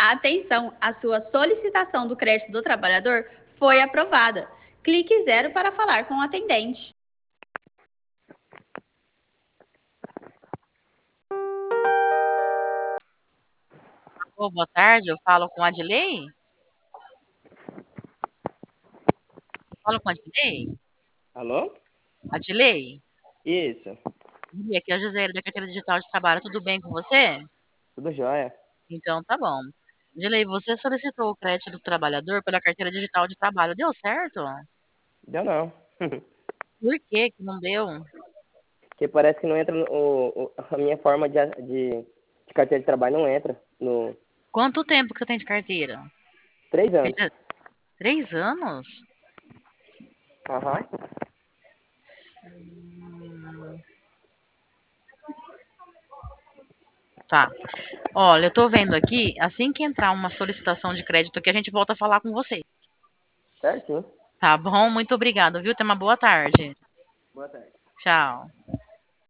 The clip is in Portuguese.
Atenção, a sua solicitação do crédito do trabalhador foi aprovada. Clique 0 para falar com o atendente. Boa tarde, eu falo com a Adilei? Eu falo com a Adilei? Alô? Adilei? Isso, Aqui é a Gisele da Carteira Digital de Trabalho, tudo bem com você? tudo jóia. Então tá bom. Adilei, você solicitou o crédito do trabalhador pela Carteira Digital de Trabalho, deu certo? Deu não. Por que que não deu? Porque parece que não entra a minha forma de carteira de trabalho não entra no Quanto tempo que você tem de carteira? 3 anos. Fez 3 anos? Aham. Tá. Olha, eu tô vendo aqui, assim que entrar uma solicitação de crédito aqui, a gente volta a falar com você. Certinho. Tá bom? Muito obrigada, viu? Tenha uma boa tarde. Boa tarde. Tchau.